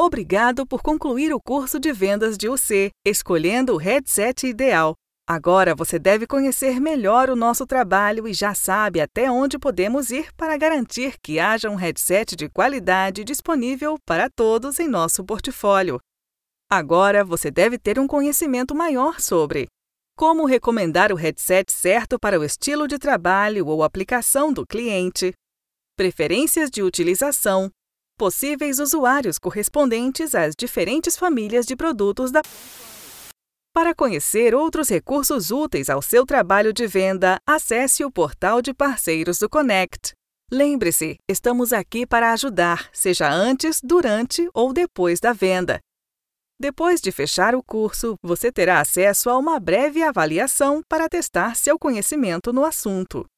Obrigado por concluir o curso de vendas de UC, escolhendo o headset ideal. Agora você deve conhecer melhor o nosso trabalho e já sabe até onde podemos ir para garantir que haja um headset de qualidade disponível para todos em nosso portfólio. Agora você deve ter um conhecimento maior sobre como recomendar o headset certo para o estilo de trabalho ou aplicação do cliente, preferências de utilização, possíveis usuários correspondentes às diferentes famílias de produtos da. Para conhecer outros recursos úteis ao seu trabalho de venda, acesse o portal de parceiros do Connect. Lembre-se, estamos aqui para ajudar, seja antes, durante ou depois da venda. Depois de fechar o curso, você terá acesso a uma breve avaliação para testar seu conhecimento no assunto.